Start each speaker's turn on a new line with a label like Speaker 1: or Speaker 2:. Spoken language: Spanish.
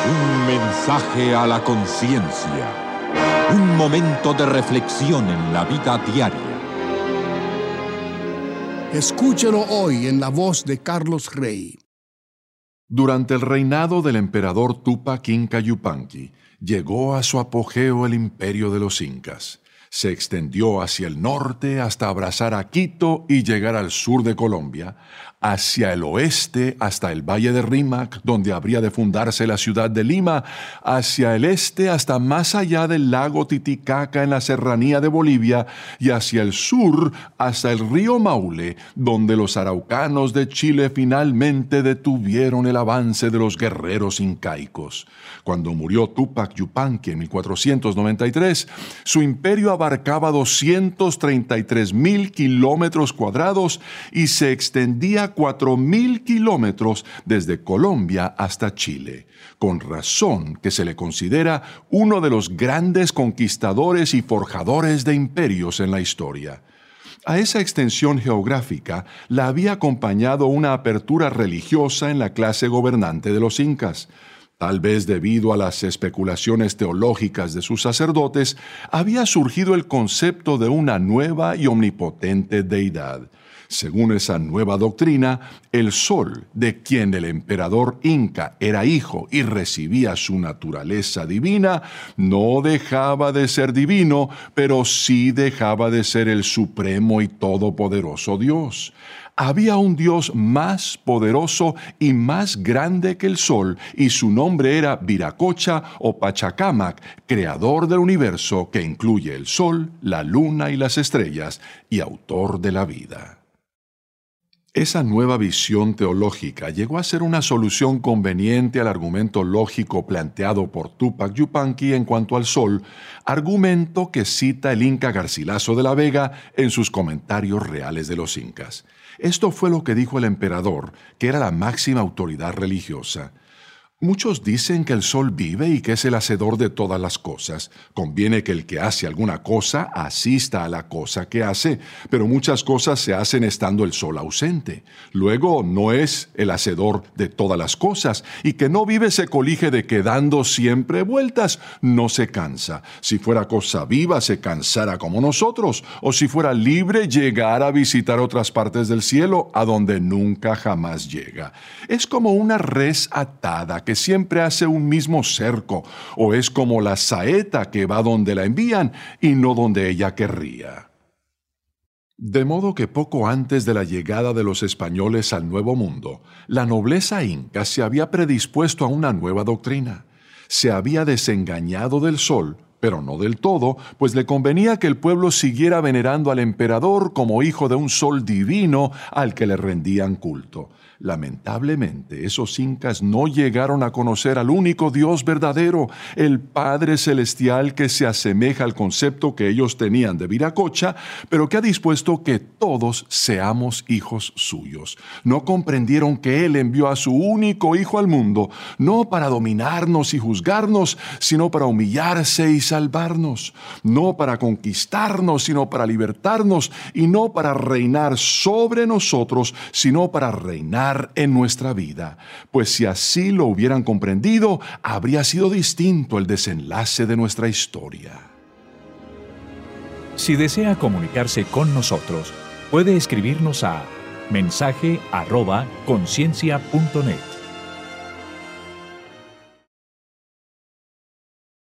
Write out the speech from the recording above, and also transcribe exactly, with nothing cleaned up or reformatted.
Speaker 1: Un mensaje a la conciencia. Un momento de reflexión en la vida diaria.
Speaker 2: Escúchelo hoy en la voz de Carlos Rey.
Speaker 3: Durante el reinado del emperador Tupac Inca Yupanqui, llegó a su apogeo el imperio de los incas. Se extendió hacia el norte hasta abrazar a Quito y llegar al sur de Colombia, hacia el oeste hasta el valle de Rímac, donde habría de fundarse la ciudad de Lima, hacia el este hasta más allá del lago Titicaca en la serranía de Bolivia y hacia el sur hasta el río Maule, donde los araucanos de Chile finalmente detuvieron el avance de los guerreros incaicos. Cuando murió Tupac Yupanqui en mil cuatrocientos noventa y tres, su imperio abarcaba doscientos treinta y tres mil kilómetros cuadrados y se extendía cuatro mil kilómetros desde Colombia hasta Chile. Con razón que se le considera uno de los grandes conquistadores y forjadores de imperios en la historia. A esa extensión geográfica la había acompañado una apertura religiosa en la clase gobernante de los incas. Tal vez debido a las especulaciones teológicas de sus sacerdotes, había surgido el concepto de una nueva y omnipotente deidad. Según esa nueva doctrina, el sol, de quien el emperador inca era hijo y recibía su naturaleza divina, no dejaba de ser divino, pero sí dejaba de ser el supremo y todopoderoso Dios. Había un Dios más poderoso y más grande que el sol, y su nombre era Viracocha o Pachacamac, creador del universo que incluye el sol, la luna y las estrellas, y autor de la vida. Esa nueva visión teológica llegó a ser una solución conveniente al argumento lógico planteado por Tupac Yupanqui en cuanto al sol, argumento que cita el inca Garcilaso de la Vega en sus comentarios reales de los incas. Esto fue lo que dijo el emperador, que era la máxima autoridad religiosa. Muchos dicen que el sol vive y que es el hacedor de todas las cosas. Conviene que el que hace alguna cosa asista a la cosa que hace, pero muchas cosas se hacen estando el sol ausente. Luego no es el hacedor de todas las cosas, y que no vive se colige de que dando siempre vueltas no se cansa. Si fuera cosa viva se cansara como nosotros, o si fuera libre llegara a visitar otras partes del cielo a donde nunca jamás llega. Es como una res atada que siempre hace un mismo cerco, o es como la saeta que va donde la envían y no donde ella querría. De modo que poco antes de la llegada de los españoles al Nuevo Mundo, la nobleza inca se había predispuesto a una nueva doctrina. Se había desengañado del sol, pero no del todo, pues le convenía que el pueblo siguiera venerando al emperador como hijo de un sol divino al que le rendían culto. Lamentablemente, esos incas no llegaron a conocer al único Dios verdadero, el Padre Celestial que se asemeja al concepto que ellos tenían de Viracocha, pero que ha dispuesto que todos seamos hijos suyos. No comprendieron que Él envió a su único Hijo al mundo, no para dominarnos y juzgarnos, sino para humillarse y salvarnos, no para conquistarnos, sino para libertarnos, y no para reinar sobre nosotros, sino para reinar en nuestra vida, pues si así lo hubieran comprendido, habría sido distinto el desenlace de nuestra historia.
Speaker 4: Si desea comunicarse con nosotros, puede escribirnos a mensaje arroba conciencia punto net.